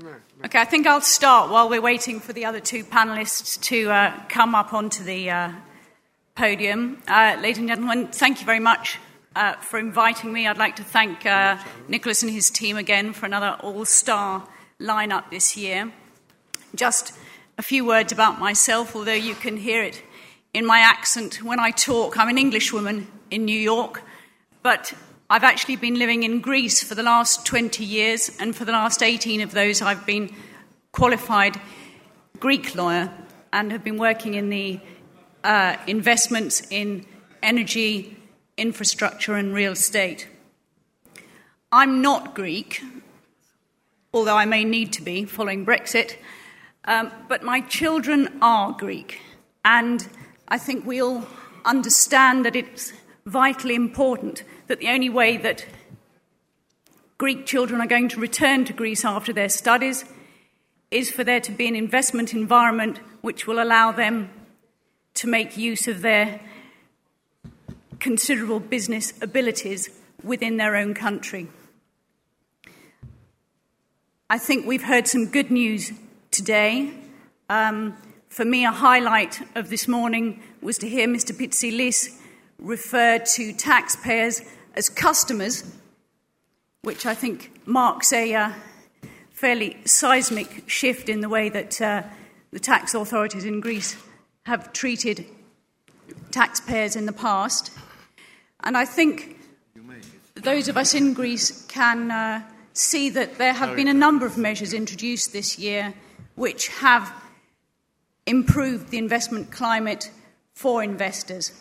Okay, I think I'll start while we're waiting for the other two panellists to come up onto the podium. Ladies and gentlemen, thank you very much for inviting me. I'd like to thank Nicholas and his team again for another all-star lineup this year. Just a few words about myself, although you can hear it in my accent when I talk. I'm an Englishwoman in New York, but I've actually been living in Greece for the last 20 years, and for the last 18 of those I've been qualified Greek lawyer and have been working in the investments in energy, infrastructure and real estate. I'm not Greek, although I may need to be following Brexit, but my children are Greek, and I think we all understand that it's vitally important that the only way that Greek children are going to return to Greece after their studies is for there to be an investment environment which will allow them to make use of their considerable business abilities within their own country. I think we've heard some good news today. For me, a highlight of this morning was to hear Mr. Pitsilis refer to taxpayers as customers, which I think marks a fairly seismic shift in the way that the tax authorities in Greece have treated taxpayers in the past. And I think those of us in Greece can see that there have been a number of measures introduced this year which have improved the investment climate for investors.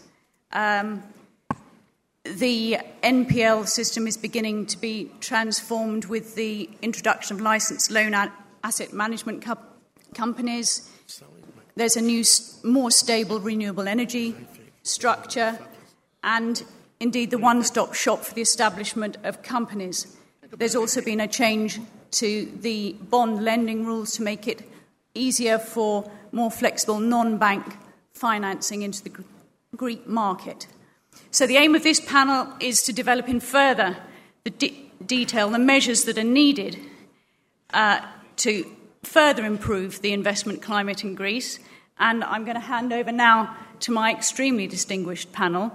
The NPL system is beginning to be transformed with the introduction of licensed loan asset management companies. There's a new, more stable renewable energy structure, and indeed the one-stop shop for the establishment of companies. There's also been a change to the bond lending rules to make it easier for more flexible non-bank financing into the Greek market. So the aim of this panel is to develop in further the detail the measures that are needed to further improve the investment climate in Greece. And I'm going to hand over now to my extremely distinguished panel.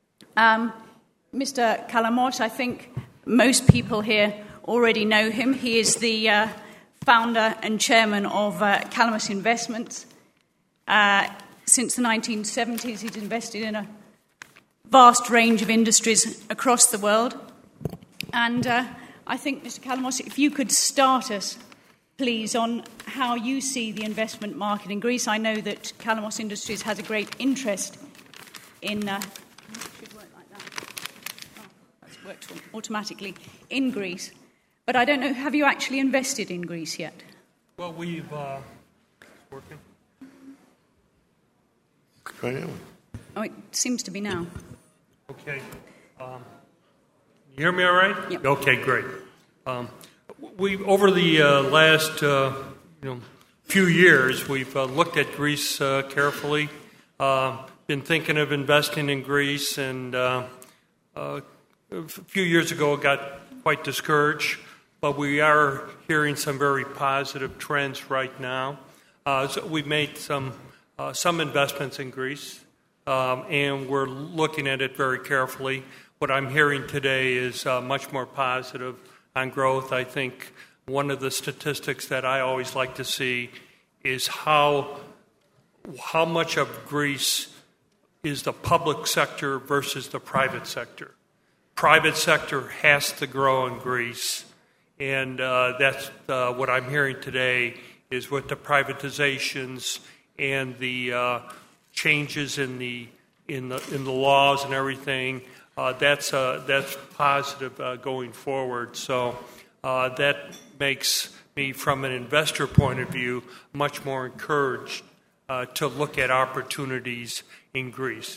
Mr. Kalamos, I think most people here already know him. He is the founder and chairman of Kalamos Investments. Since the 1970s, he's invested in a vast range of industries across the world. And I think, Mr. Kalamos, if you could start us, please, on how you see the investment market in Greece. I know that Kalamos Industries has a great interest in... should work like that. Oh, that's worked automatically in Greece. But I don't know, have you actually invested in Greece yet? Well, we've... working? Oh, it seems to be now. Okay. You hear me all right? Yep. Okay, great. We over the last few years, we've looked at Greece carefully. Been thinking of investing in Greece, and a few years ago, got quite discouraged. But we are hearing some very positive trends right now. So we've made some investments in Greece. And we're looking at it very carefully. What I'm hearing today is much more positive on growth. I think one of the statistics that I always like to see is how much of Greece is the public sector versus the private sector. Private sector has to grow in Greece, and that's what I'm hearing today is with the privatizations and the changes in the laws and everything. That's positive going forward. So that makes me, from an investor point of view, much more encouraged to look at opportunities in Greece.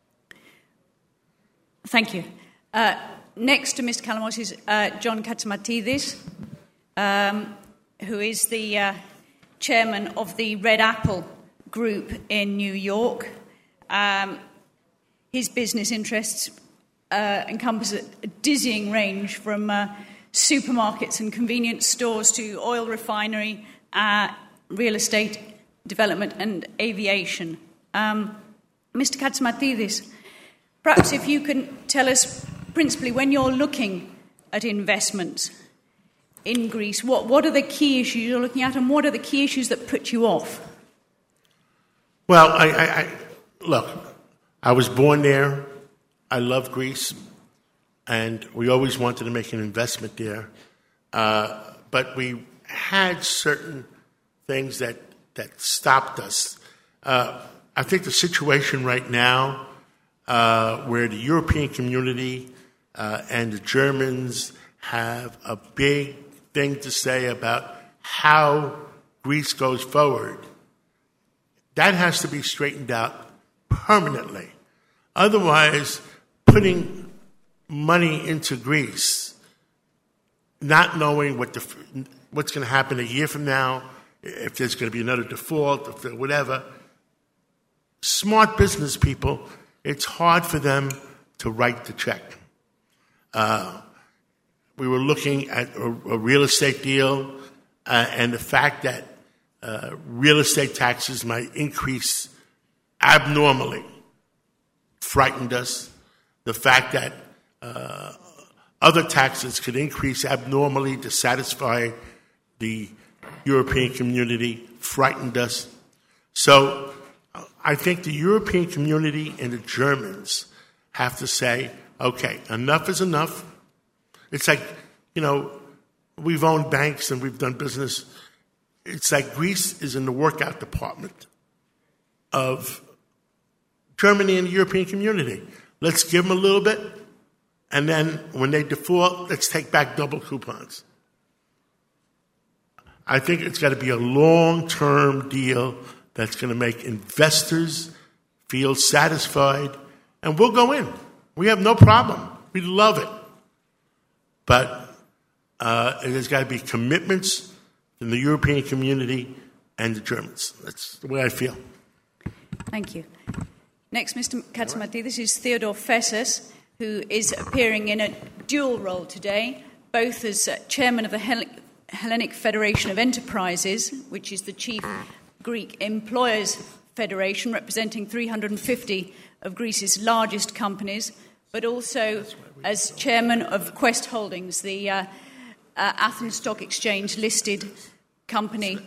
Thank you. Next to Mr. Kalamos is John Katsamatidis, who is the chairman of the Red Apple Group in New York. His business interests encompass a dizzying range from supermarkets and convenience stores to oil refinery, real estate development and aviation. Mr. Katsamatidis, perhaps if you can tell us, principally, when you're looking at investments in Greece, what are the key issues you're looking at, and what are the key issues that put you off? Well, look, I was born there. I love Greece, and we always wanted to make an investment there. But we had certain things that stopped us. I think the situation right now, where the European community and the Germans have a big thing to say about how Greece goes forward, that has to be straightened out permanently. Otherwise, putting money into Greece, not knowing what's going to happen a year from now, if there's going to be another default, if whatever, smart business people, it's hard for them to write the check. We were looking at a real estate deal, and the fact that real estate taxes might increase abnormally frightened us. The fact that other taxes could increase abnormally to satisfy the European community frightened us. So I think the European community and the Germans have to say, okay, enough is enough. It's like, we've owned banks and we've done business. It's like Greece is in the workout department of Germany and the European community. Let's give them a little bit, and then when they default, let's take back double coupons. I think it's got to be a long-term deal that's going to make investors feel satisfied, and we'll go in. We have no problem. We love it. But there's got to be commitments from the European community and the Germans. That's the way I feel. Thank you. Next, Mr. Katsamatidis, is Theodore Fessus, who is appearing in a dual role today, both as chairman of the Hellenic Federation of Enterprises, which is the chief Greek employers federation representing 350 of Greece's largest companies, but also as chairman of Quest Holdings, the Athens Stock Exchange listed company.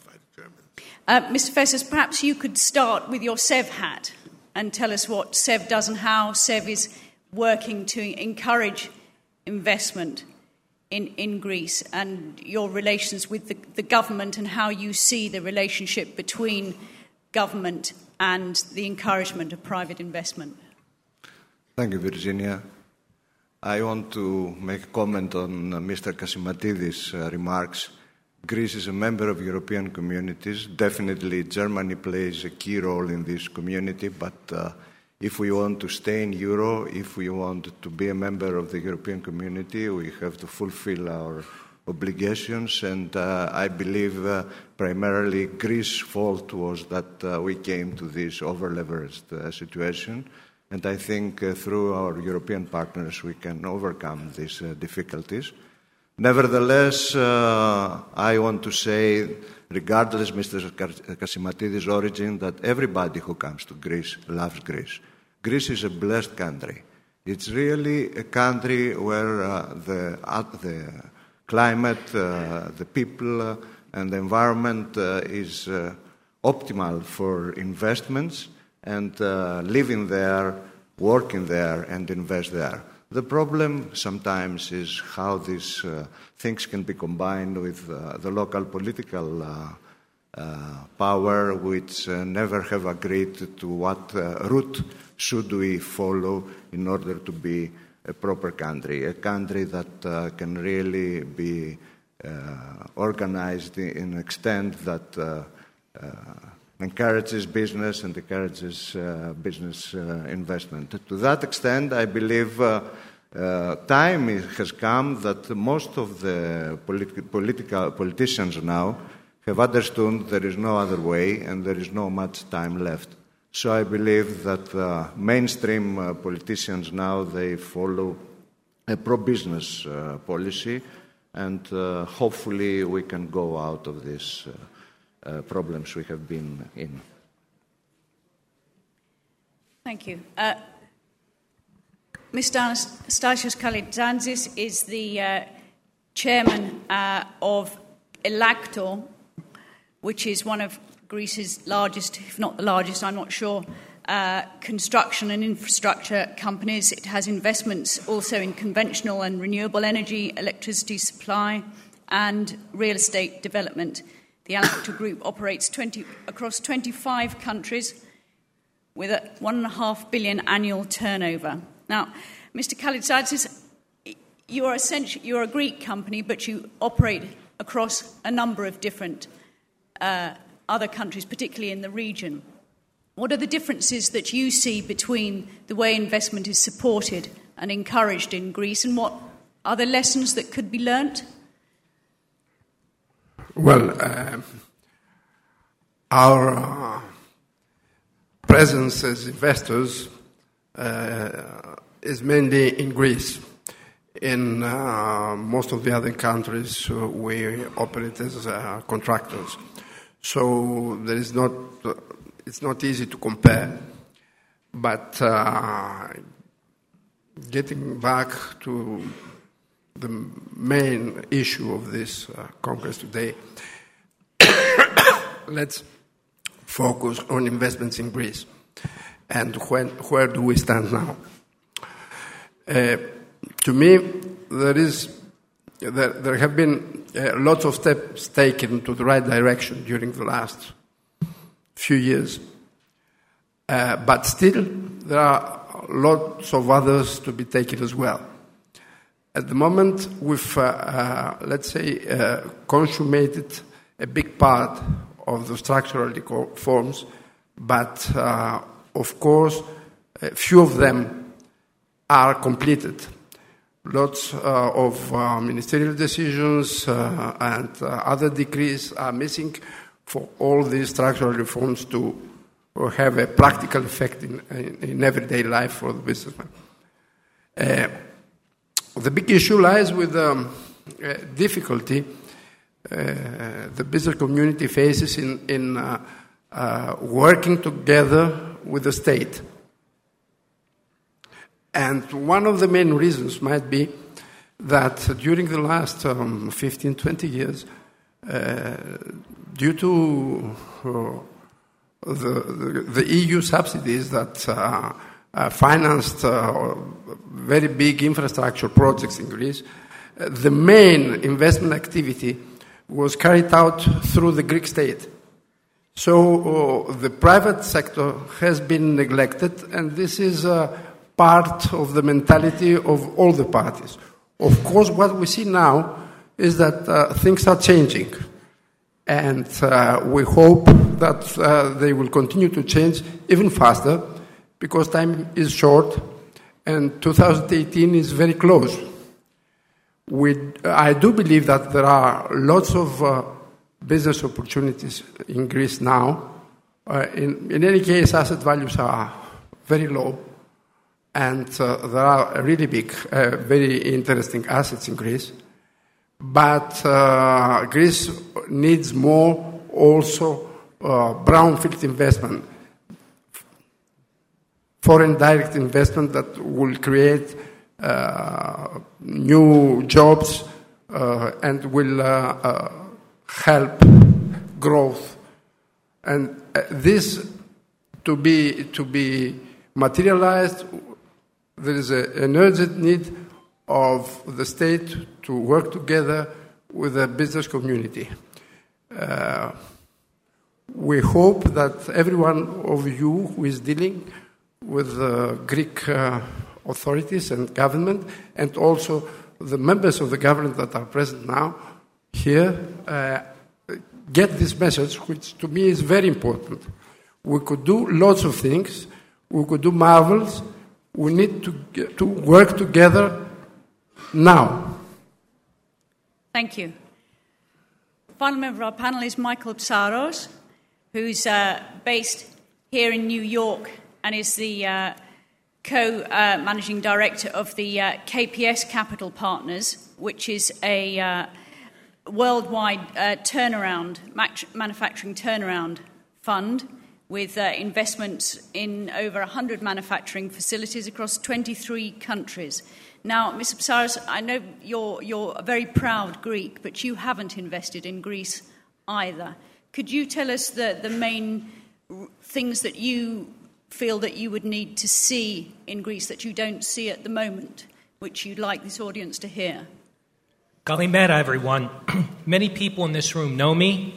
Mr. Fessus, perhaps you could start with your SEV hat and tell us what SEV does and how SEV is working to encourage investment in Greece, and your relations with the government, and how you see the relationship between government and the encouragement of private investment. Thank you, Virginia. I want to make a comment on Mr. Katsamatidis' remarks. Greece is a member of European communities. Definitely Germany plays a key role in this community, but if we want to stay in Euro, if we want to be a member of the European community, we have to fulfill our obligations, and I believe primarily Greece's fault was that we came to this over-leveraged situation, and I think through our European partners we can overcome these difficulties. Nevertheless, I want to say, regardless Mr. Katsamatidis' origin, that everybody who comes to Greece loves Greece. Greece is a blessed country. It's really a country where the climate, the people, and the environment is optimal for investments, and living there, working there, and invest there. The problem sometimes is how these things can be combined with the local political power, which never have agreed to what route should we follow in order to be a proper country, a country that can really be organized in an extent that encourages business and encourages business investment. To that extent, I believe time has come that most of the politicians now have understood there is no other way and there is no much time left. So I believe that mainstream politicians now, they follow a pro-business policy, and hopefully we can go out of these problems we have been in. Thank you. Mr. Anastasios Kalitsantzis is the chairman of Ellaktor, which is one of Greece's largest, if not the largest, I'm not sure, construction and infrastructure companies. It has investments also in conventional and renewable energy, electricity supply, and real estate development. The Ellaktor Group operates across 25 countries with a 1.5 billion annual turnover. Now, Mr. Kalitsantzis, you're a Greek company, but you operate across a number of different other countries, particularly in the region. What are the differences that you see between the way investment is supported and encouraged in Greece, and what are the lessons that could be learnt? Well, our presence as investors is mainly in Greece. In most of the other countries, we operate as contractors. So it's not easy to compare. But getting back to the main issue of this Congress today, let's focus on investments in Greece. And where do we stand now? To me, there have been lots of steps taken to the right direction during the last few years. But still, there are lots of others to be taken as well. At the moment, we've, consummated a big part of the structural reforms, but of course, a few of them are completed. Lots of ministerial decisions and other decrees are missing for all these structural reforms to have a practical effect in everyday life for the businessman. The big issue lies with difficulty the business community faces in working together with the state. And one of the main reasons might be that during the last 15, 20 years, due to the EU subsidies that financed very big infrastructure projects in Greece, the main investment activity was carried out through the Greek state. So the private sector has been neglected, and this is part of the mentality of all the parties. Of course, what we see now is that things are changing, and we hope that they will continue to change even faster, because time is short and 2018 is very close. I do believe that there are lots of business opportunities in Greece now. In any case, asset values are very low, and there are really big, very interesting assets in Greece. But Greece needs more also brownfield investment, foreign direct investment that will create new jobs and will help growth. And this to be materialized, there is an urgent need of the state to work together with the business community. We hope that every one of you who is dealing with the Greek authorities and government, and also the members of the government that are present now here, get this message, which to me is very important. We could do lots of things. We could do marvels. We need to work together now. Thank you. Final member of our panel is Michael Psaros, who's based here in New York and is the co-managing director of the KPS Capital Partners, which is a worldwide manufacturing turnaround fund with investments in over 100 manufacturing facilities across 23 countries. Now, Mr. Psaras, I know you're a very proud Greek, but you haven't invested in Greece either. Could you tell us the main things that you feel that you would need to see in Greece that you don't see at the moment, which you'd like this audience to hear? Kalimera, everyone. Many people in this room know me.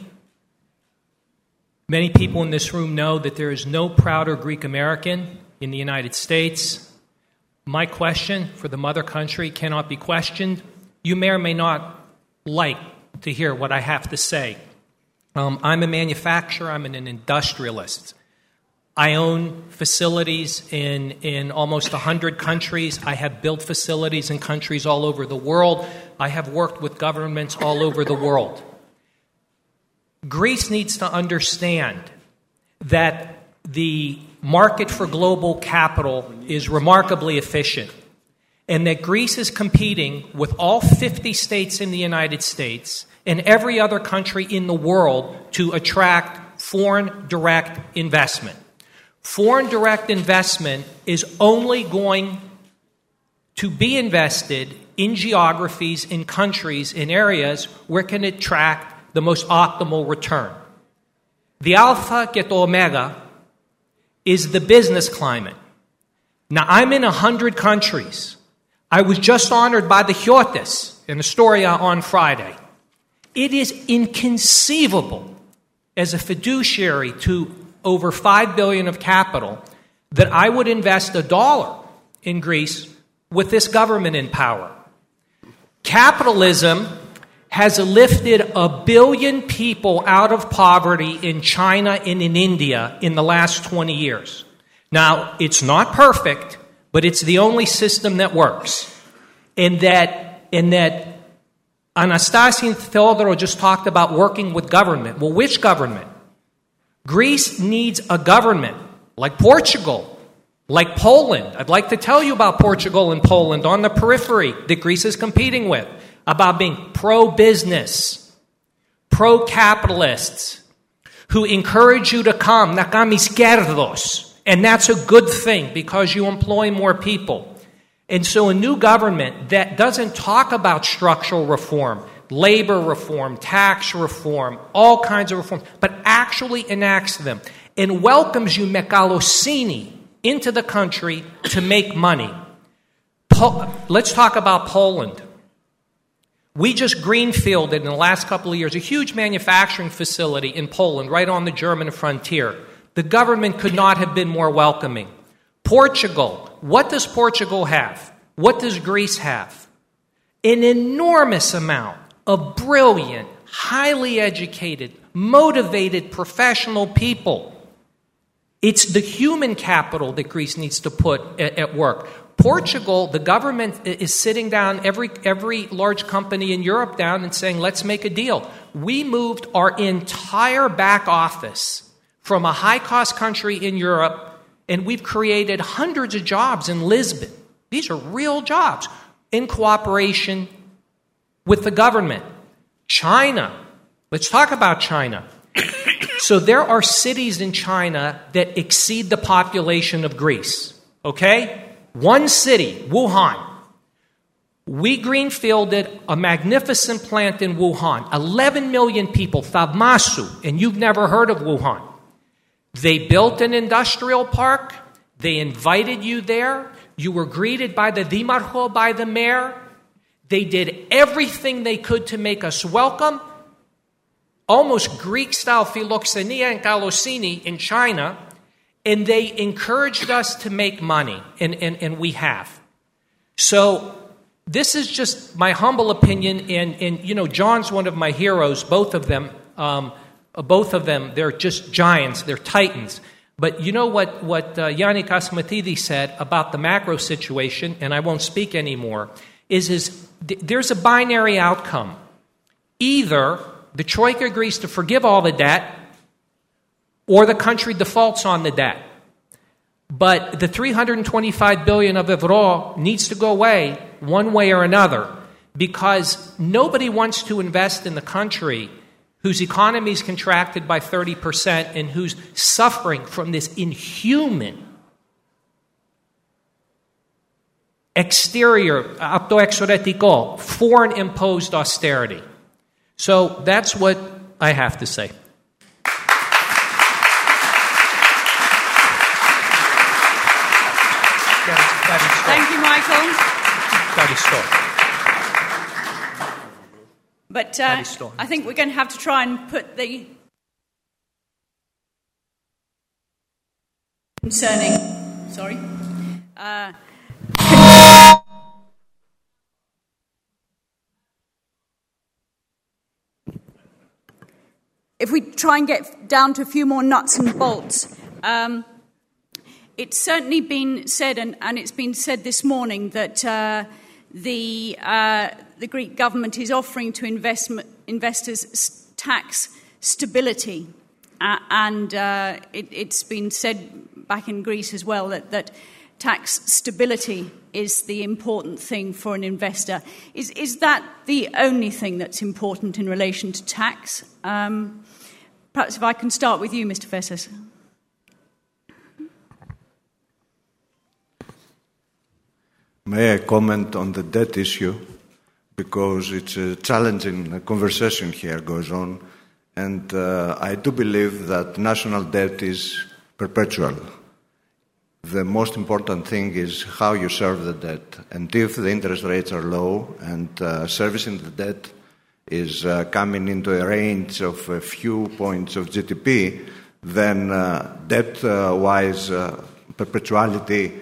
Many people in this room know that there is no prouder Greek American in the United States. My question for the mother country cannot be questioned. You may or may not like to hear what I have to say. I'm a manufacturer. I'm an industrialist. I own facilities in almost 100 countries. I have built facilities in countries all over the world. I have worked with governments all over the world. Greece needs to understand that the market for global capital is remarkably efficient, and that Greece is competing with all 50 states in the United States and every other country in the world to attract foreign direct investment. Foreign direct investment is only going to be invested in geographies, in countries, in areas where it can attract the most optimal return. The alpha και το omega is the business climate. Now, I'm in 100 countries. I was just honored by the Chiotis in Astoria on Friday. It is inconceivable as a fiduciary to over $5 billion of capital that I would invest $1 in Greece with this government in power. Capitalism has lifted 1 billion people out of poverty in China and in India in the last 20 years. Now, it's not perfect, but it's the only system that works. And that Anastasia and Theodoro just talked about working with government. Well, which government? Greece needs a government like Portugal, like Poland. I'd like to tell you about Portugal and Poland on the periphery that Greece is competing with, about being pro-business, pro-capitalists, who encourage you to come, na kamis kerdos. And that's a good thing because you employ more people. And so a new government that doesn't talk about structural reform, labor reform, tax reform, all kinds of reforms, but actually enacts them and welcomes you mekalosini into the country to make money. Let's talk about Poland. We just greenfielded in the last couple of years a huge manufacturing facility in Poland right on the German frontier. The government could not have been more welcoming. Portugal. What does Portugal have? What does Greece have? An enormous amount of brilliant, highly educated, motivated, professional people. It's the human capital that Greece needs to put at work. Portugal, the government is sitting down, every large company in Europe down and saying, let's make a deal. We moved our entire back office from a high-cost country in Europe, and we've created hundreds of jobs in Lisbon. These are real jobs in cooperation with the government. China. Let's talk about China. So there are cities in China that exceed the population of Greece. Okay? One city, Wuhan. We greenfielded a magnificent plant in Wuhan. 11 million people, Thavmasu, and you've never heard of Wuhan. They built an industrial park. They invited you there. You were greeted by the Dimarcho, by the mayor. They did everything they could to make us welcome. Almost Greek-style philoxenia and kalosini in China. And they encouraged us to make money, and we have. So this is just my humble opinion, and you know, John's one of my heroes, both of them, they're just giants, they're titans. But you know what Yanni Kasimatidis said about the macro situation, and I won't speak anymore, is there's a binary outcome. Either the Troika agrees to forgive all the debt, or the country defaults on the debt. But the 325 billion of Evro needs to go away one way or another, because nobody wants to invest in the country whose economy is contracted by 30% and who's suffering from this inhuman exterior, autoexoretico, foreign-imposed austerity. So that's what I have to say. Thank you, Michael. But I think we're going to have to try and put the concerning. Sorry. If we try and get down to a few more nuts and bolts, it's certainly been said, and it's been said this morning, that the Greek government is offering to investors tax stability. And it's been said back in Greece as well that tax stability is the important thing for an investor. Is that the only thing that's important in relation to tax? Perhaps if I can start with you, Mr. Fessos. May I comment on the debt issue? Because it's a challenging conversation here goes on. And I do believe that national debt is perpetual. The most important thing is how you serve the debt. And if the interest rates are low and servicing the debt is coming into a range of a few points of GDP, then debt-wise perpetuality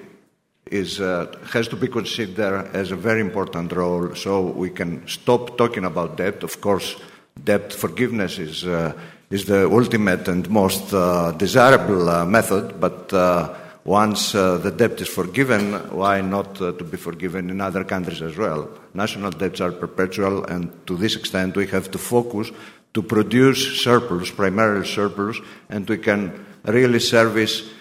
has to be considered as a very important role, so we can stop talking about debt. Of course, debt forgiveness is the ultimate and most desirable method, but once the debt is forgiven, why not to be forgiven in other countries as well? National debts are perpetual, and to this extent we have to focus to produce surplus, primarily surplus, and we can really serve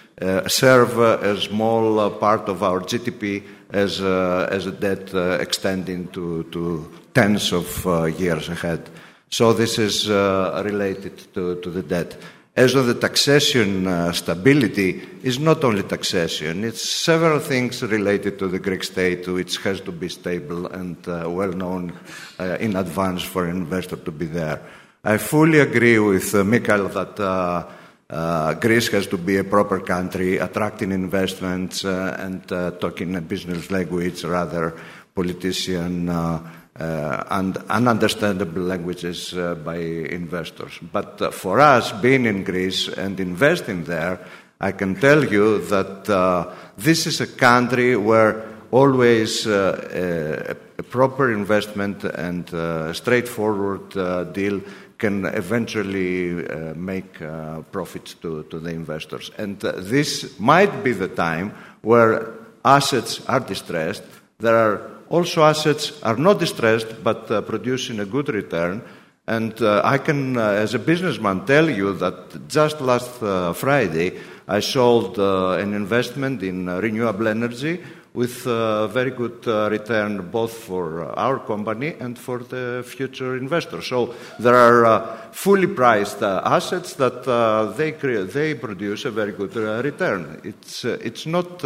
a small part of our GDP as a debt extending to tens of years ahead. So this is related to the debt. As of the taxation stability, is not only taxation, it's several things related to the Greek state which has to be stable and well known in advance for an investor to be there. I fully agree with Michael that Greece has to be a proper country, attracting investments and talking a business language, rather politician and ununderstandable languages by investors. But for us, being in Greece and investing there, I can tell you that this is a country where always a proper investment and straightforward deal can eventually make profits to the investors. And this might be the time where assets are distressed. There are also assets are not distressed but producing a good return. And I can, as a businessman, tell you that just last Friday I sold an investment in renewable energy with very good return both for our company and for the future investors. So there are fully priced assets that they produce a very good return. It's not,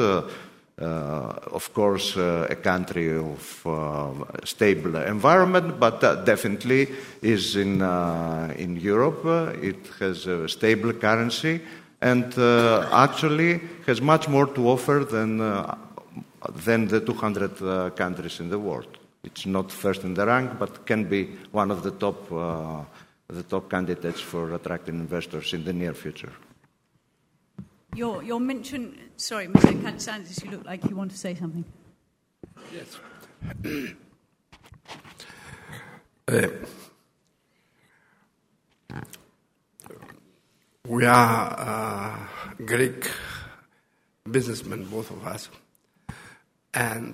of course, a country of stable environment, but definitely is in Europe. It has a stable currency and actually has much more to offer than the 200 countries in the world. It's not first in the rank, but can be one of the top candidates for attracting investors in the near future. Your mention... Sorry, Mr. Katsanis, you look like you want to say something. Yes. We are Greek businessmen, both of us. And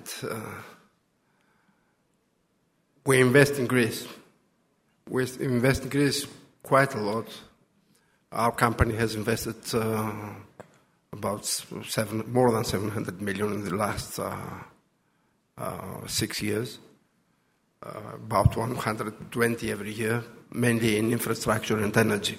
we invest in Greece. We invest in Greece quite a lot. Our company has invested about more than 700 million in the last 6 years, about 120 every year, mainly in infrastructure and energy.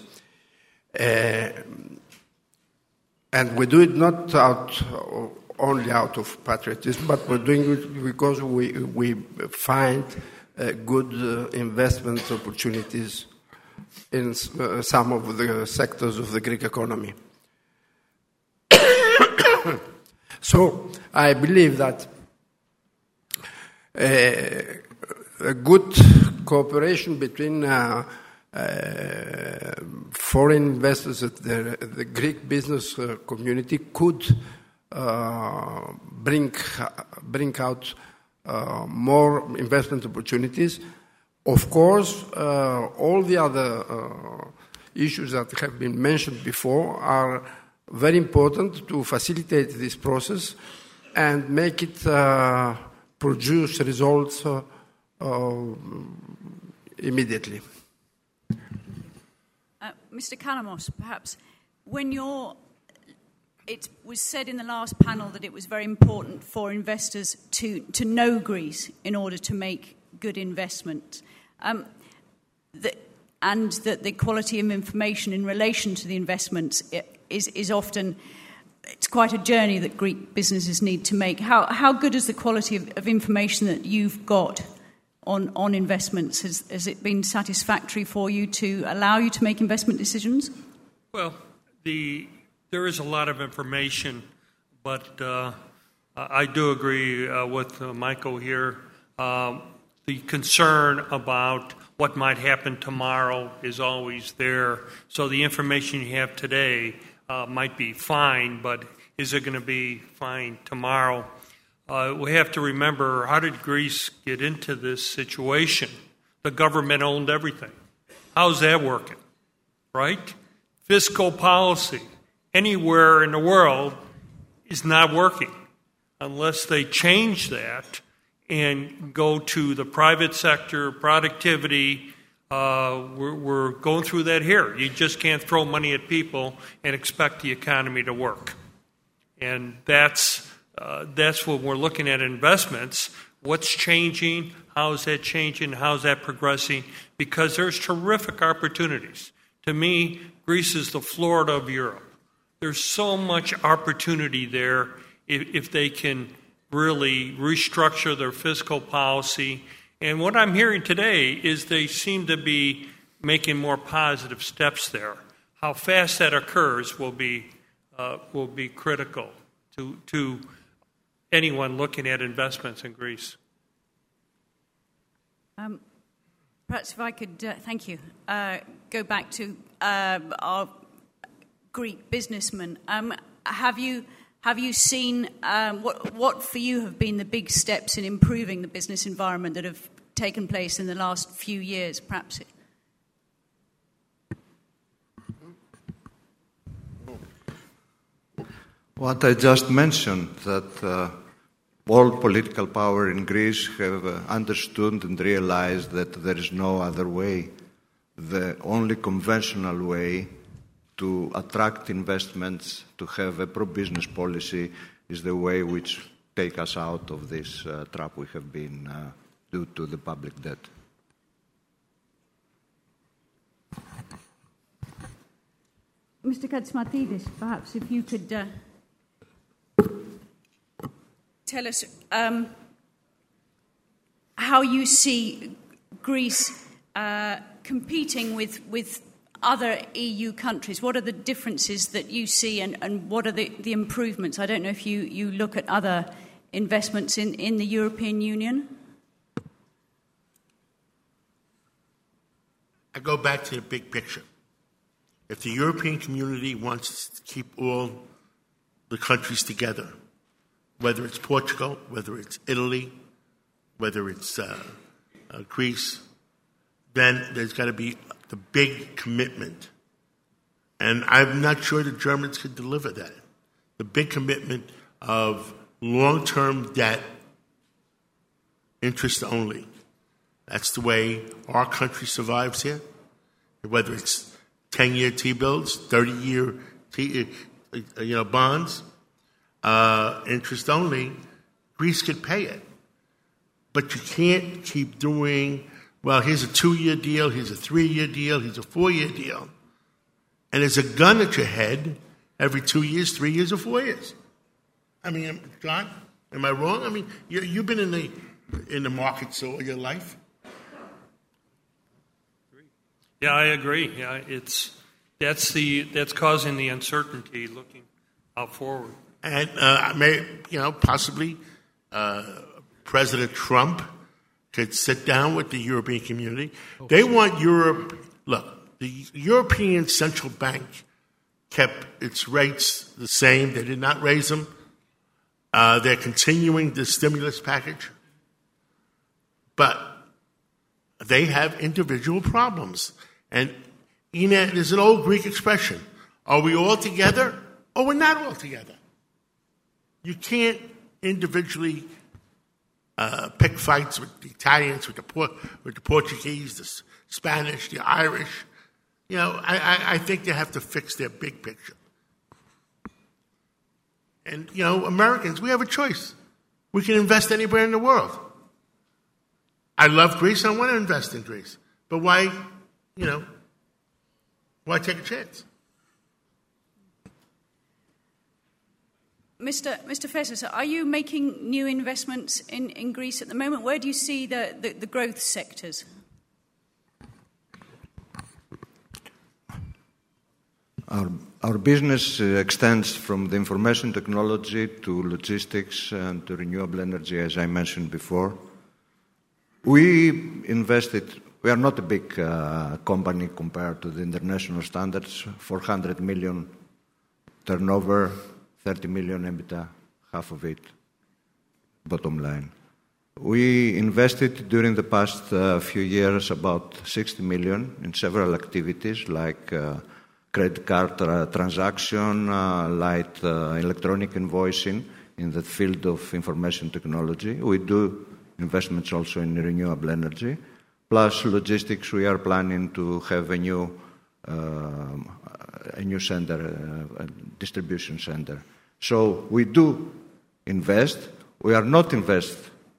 And we do it not only out of patriotism, but we're doing it because we find good investment opportunities in some of the sectors of the Greek economy. So I believe that a good cooperation between foreign investors at the Greek business community could bring out more investment opportunities. Of course, all the other issues that have been mentioned before are very important to facilitate this process and make it produce results immediately. Mr. Kalamos, perhaps, it was said in the last panel that it was very important for investors to know Greece in order to make good investment, and that the quality of information in relation to the investments is often, it's quite a journey that Greek businesses need to make. How good is the quality of information that you've got on investments? Has it been satisfactory for you to allow you to make investment decisions? Well, there is a lot of information, but I do agree with Michael here. The concern about what might happen tomorrow is always there. So the information you have today might be fine, but is it going to be fine tomorrow? We have to remember, how did Greece get into this situation? The government owned everything. How's that working? Right? Fiscal policy anywhere in the world is not working unless they change that and go to the private sector, productivity. We're going through that here. You just can't throw money at people and expect the economy to work. And that's when we're looking at investments. What's changing? How is that changing? How is that progressing? Because there's terrific opportunities. To me, Greece is the Florida of Europe. There's so much opportunity there if they can really restructure their fiscal policy. And what I'm hearing today is they seem to be making more positive steps there. How fast that occurs will be critical to anyone looking at investments in Greece. Perhaps if I could, thank you, go back to our Greek businessmen. Have you seen what for you have been the big steps in improving the business environment that have taken place in the last few years, perhaps? What I just mentioned, that all political power in Greece have understood and realized that there is no other way. The only conventional way to attract investments, to have a pro-business policy, is the way which take us out of this trap we have been due to the public debt. Mr. Katsimatidis, perhaps if you could tell us how you see Greece competing with other EU countries. What are the differences that you see and what are the improvements? I don't know if you look at other investments in the European Union. I go back to the big picture. If the European community wants to keep all the countries together, whether it's Portugal, whether it's Italy, whether it's Greece, then there's got to be the big commitment. And I'm not sure the Germans could deliver that. The big commitment of long-term debt, interest only. That's the way our country survives here. Whether it's 10-year T-bills, 30-year bonds, interest only, Greece could pay it. But you can't keep doing, well, here's a 2-year deal, here's a 3-year deal, here's a 4-year deal. And there's a gun at your head every 2 years, 3 years, or 4 years. I mean, John, am I wrong? I mean, you've been in the markets all your life. Yeah, I agree. Yeah, that's causing the uncertainty looking out forward. And possibly President Trump could sit down with the European community. They want Europe. Look, the European Central Bank kept its rates the same. They did not raise them. They're continuing the stimulus package. But they have individual problems. And there's an old Greek expression. Are we all together or we're not all together? You can't individually pick fights with the Italians, with the Portuguese, the Spanish, the Irish. I think they have to fix their big picture. And, Americans, we have a choice. We can invest anywhere in the world. I love Greece. I want to invest in Greece. But why take a chance? Mr. Fessos, are you making new investments in Greece at the moment? Where do you see the growth sectors? Our business extends from the information technology to logistics and to renewable energy, as I mentioned before. We are not a big company compared to the international standards, 400 million turnover, 30 million EBITDA, half of it, bottom line. We invested during the past few years about 60 million in several activities like credit card transaction, like electronic invoicing in the field of information technology. We do investments also in renewable energy. Plus logistics, we are planning to have a new center, a distribution center. So we do invest. We are not invest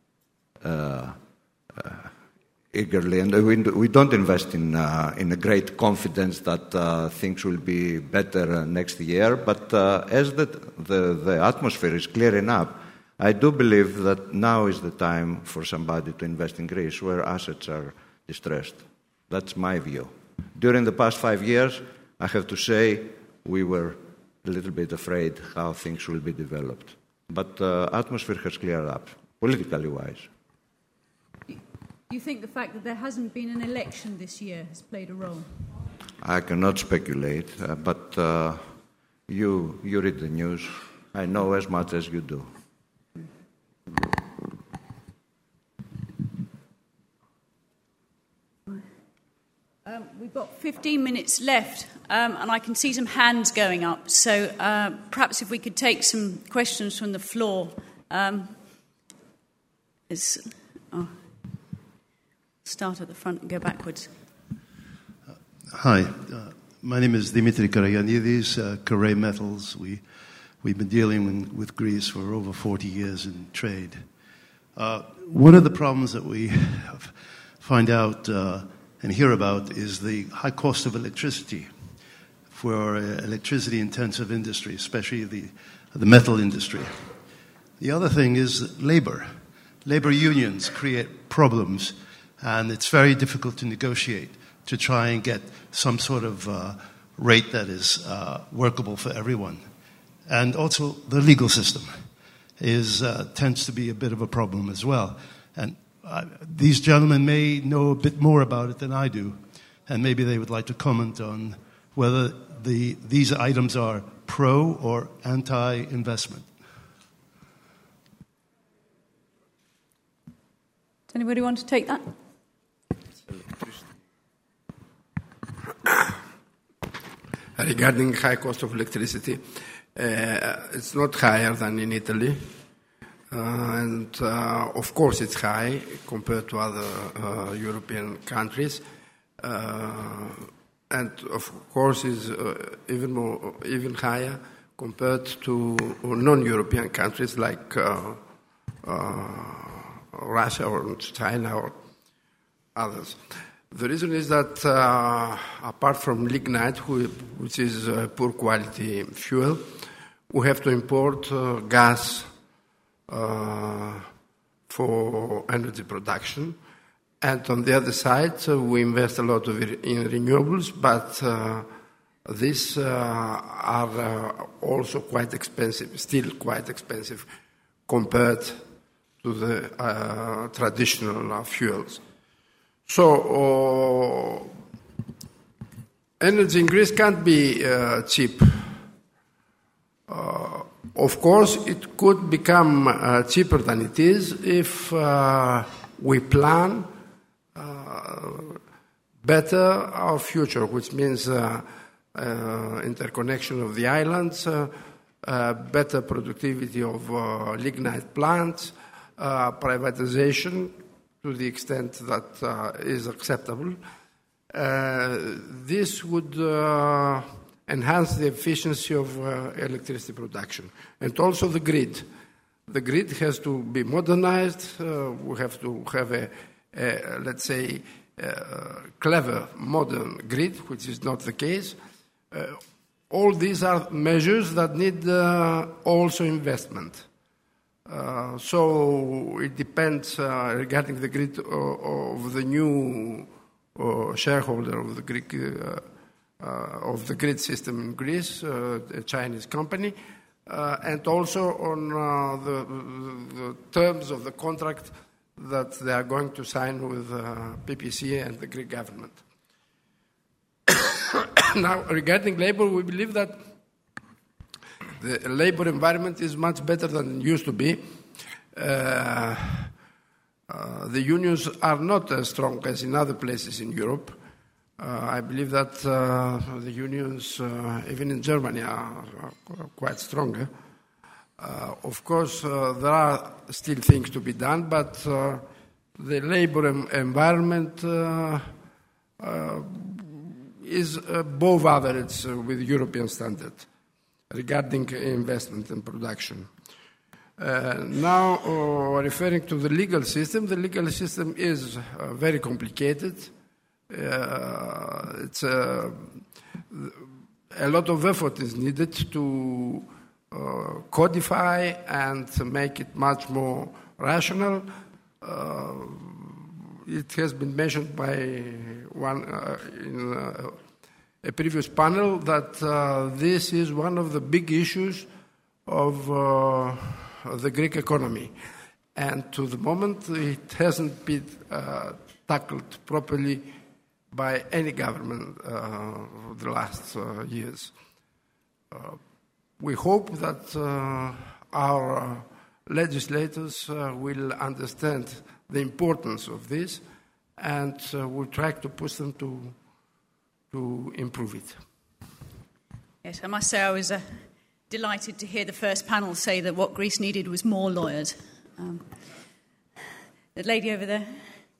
eagerly, and we don't invest in a great confidence that things will be better next year. But as the atmosphere is clearing up, I do believe that now is the time for somebody to invest in Greece where assets are distressed. That's my view. During the past 5 years, I have to say we were a little bit afraid how things will be developed. But the atmosphere has cleared up, politically wise. Do you think the fact that there hasn't been an election this year has played a role? I cannot speculate, but you read the news. I know as much as you do. We've got 15 minutes left, and I can see some hands going up. So perhaps if we could take some questions from the floor. Start at the front and go backwards. Hi, my name is Dimitri Karagianidis, Karay Metals. We've been dealing with Greece for over 40 years in trade. One of the problems that we find out and hear about is the high cost of electricity for electricity-intensive industry, especially the metal industry. The other thing is labor. Labor unions create problems, and it's very difficult to negotiate to try and get some sort of rate that is workable for everyone. And also the legal system tends to be a bit of a problem as well. And these gentlemen may know a bit more about it than I do, and maybe they would like to comment on whether these items are pro or anti-investment. Does anybody want to take that? Regarding high cost of electricity, it's not higher than in Italy. And of course it's high compared to other European countries. And of course is even higher compared to non-European countries like Russia or China or others. The reason is that apart from lignite, which is poor quality fuel, we have to import gas for energy production. And on the other side, we invest a lot in renewables, but these are also quite expensive, still quite expensive compared to the traditional fuels. So energy in Greece can't be cheap. Of course, it could become cheaper than it is if we plan better our future, which means interconnection of the islands, better productivity of lignite plants, privatization to the extent that is acceptable. This would enhance the efficiency of electricity production. And also the grid. The grid has to be modernized. We have to have let's say, clever, modern grid, which is not the case. All these are measures that need also investment. So it depends regarding the grid of the new shareholder of the Greek of the grid system in Greece, a Chinese company, and also on the terms of the contract that they are going to sign with PPC and the Greek government. Now, regarding labor, we believe that the labor environment is much better than it used to be. The unions are not as strong as in other places in Europe. I believe that the unions, even in Germany, are quite stronger. Of course, there are still things to be done, but the labor environment is above average with European standards regarding investment and production. Now, referring to the legal system is very complicated. It's a lot of effort is needed to codify and make it much more rational. It has been mentioned by one in a previous panel that this is one of the big issues of the Greek economy. And to the moment, it hasn't been tackled properly by any government of the last years. We hope that our legislators will understand the importance of this and will try to push them to improve it. Yes, I must say I was delighted to hear the first panel say that what Greece needed was more lawyers. The lady over there.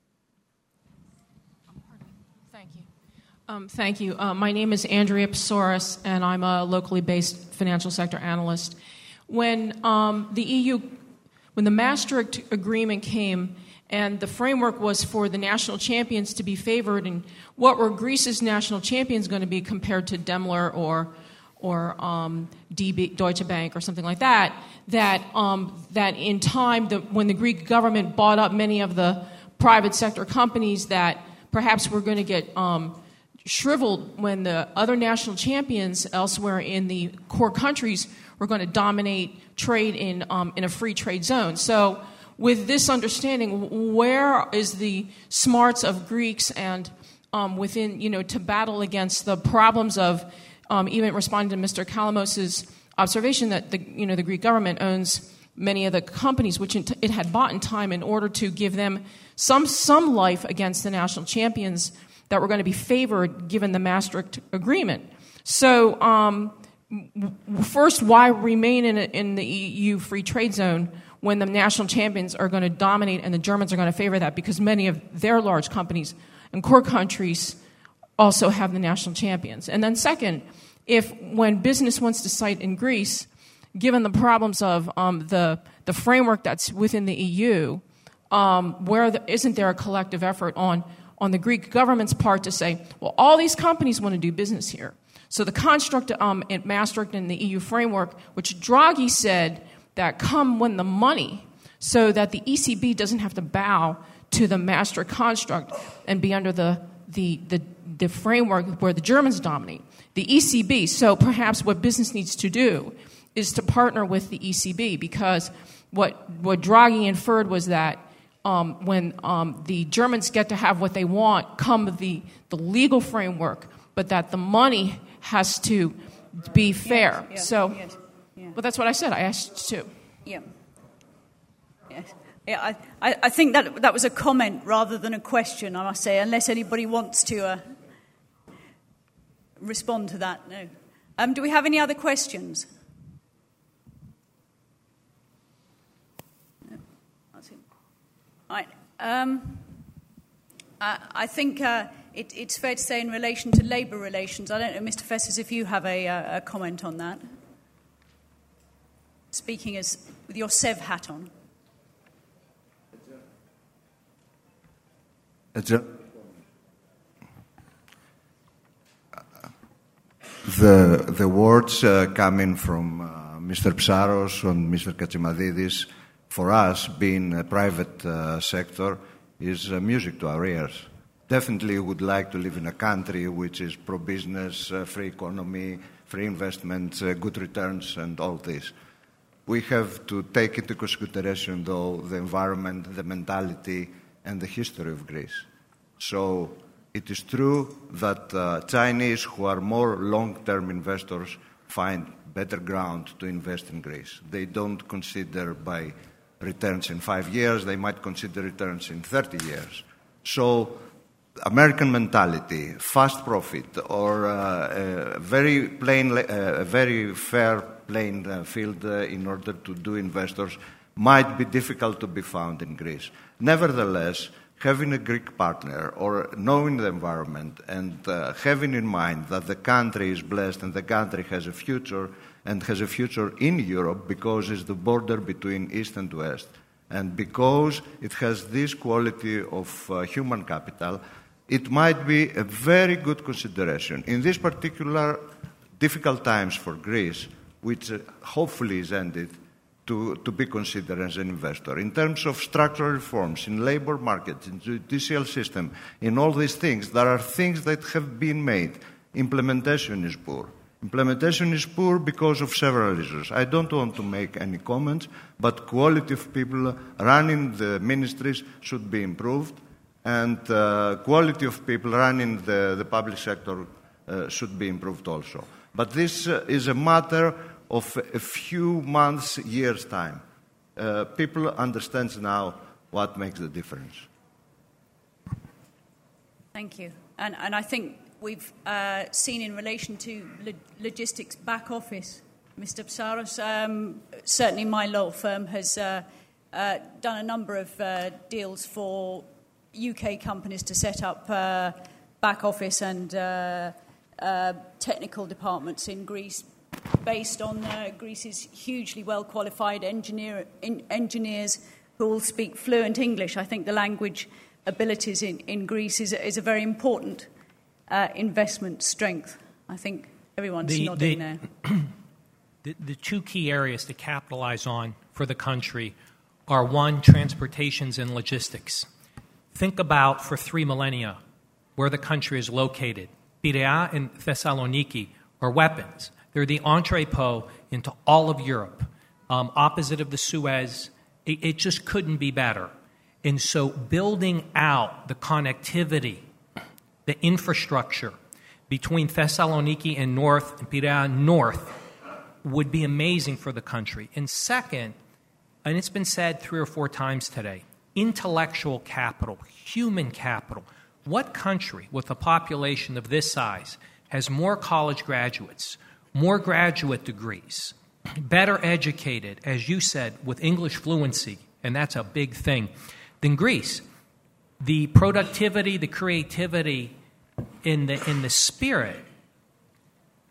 Thank you. My name is Andrea Psouras, and I'm a locally based financial sector analyst. When the Maastricht Agreement came, and the framework was for the national champions to be favored, and what were Greece's national champions going to be compared to Daimler or DB, Deutsche Bank or something like that? That in time, when the Greek government bought up many of the private sector companies, that perhaps we're going to get shriveled when the other national champions elsewhere in the core countries were going to dominate trade in a free trade zone. So with this understanding, where is the smarts of Greeks and within, to battle against the problems of even responding to Mr. Kalamos's observation that the Greek government owns many of the companies which it had bought in time in order to give them some life against the national champions that were going to be favored given the Maastricht Agreement. So first, why remain in the EU free trade zone when the national champions are going to dominate and the Germans are going to favor that because many of their large companies and core countries also have the national champions? And then second, if when business wants to site in Greece, given the problems of the framework that's within the EU, isn't there a collective effort on the Greek government's part to say, well, all these companies want to do business here. So the construct at Maastricht in the EU framework, which Draghi said that come when the money, so that the ECB doesn't have to bow to the Maastricht construct and be under the framework where the Germans dominate. The ECB, so perhaps what business needs to do is to partner with the ECB, because what Draghi inferred was that when the Germans get to have what they want, come the legal framework, but that the money has to be fair. Yes, so, yes, yeah. Well, that's what I said. I asked too. Yeah. Yes. Yeah, I think that was a comment rather than a question, I must say, unless anybody wants to respond to that. No. Do we have any other questions? No. That's it. All right. I think it's fair to say in relation to labour relations, I don't know, Mr. Fessers, if you have a comment on that. Speaking as with your SEV hat on. The words coming from Mr. Psaros and Mr. Katsimadidis, for us, being a private sector, is music to our ears. Definitely would like to live in a country which is pro-business, free economy, free investment, good returns, and all this. We have to take into consideration, though, the environment, the mentality, and the history of Greece. So it is true that Chinese, who are more long-term investors, find better ground to invest in Greece. They don't consider by returns in 5 years, they might consider returns in 30 years. So American mentality, fast profit, or a very fair playing field in order to do investors might be difficult to be found in Greece. Nevertheless, having a Greek partner or knowing the environment and having in mind that the country is blessed and the country has a future and has a future in Europe because it's the border between East and West, and because it has this quality of human capital, it might be a very good consideration. In these particular difficult times for Greece, which hopefully is ended, to be considered as an investor. In terms of structural reforms, in labor markets, in judicial system, in all these things, there are things that have been made. Implementation is poor. Implementation is poor because of several reasons. I don't want to make any comments, but quality of people running the ministries should be improved, and quality of people running the public sector should be improved also. But this is a matter of a few months, years' time. People understand now what makes the difference. Thank you. And I think we've seen in relation to logistics back office, Mr. Psaros, certainly my law firm has done a number of deals for UK companies to set up back office and technical departments in Greece, based on Greece's hugely well-qualified engineers who all speak fluent English. I think the language abilities in Greece is a very important investment strength. I think everyone's nodding there. The two key areas to capitalize on for the country are, one, transportations and logistics. Think about, for 3 millennia, where the country is located. Piraeus and Thessaloniki are weapons. They're the entrepot into all of Europe, opposite of the Suez. It just couldn't be better. And so building out the connectivity, the infrastructure between Thessaloniki and north and Piraeus north would be amazing for the country. And second, and it's been said 3 or 4 times today, intellectual capital, human capital. What country with a population of this size has more college graduates, more graduate degrees, better educated, as you said, with English fluency, and that's a big thing, than Greece? The productivity, the creativity in the spirit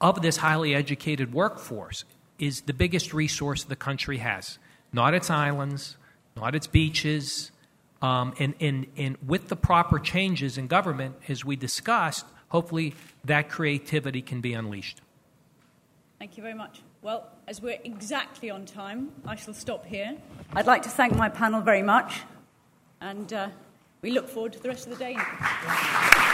of this highly educated workforce is the biggest resource the country has. Not its islands, not its beaches, and with the proper changes in government, as we discussed, hopefully that creativity can be unleashed. Thank you very much. Well, as we're exactly on time, I shall stop here. I'd like to thank my panel very much, and we look forward to the rest of the day.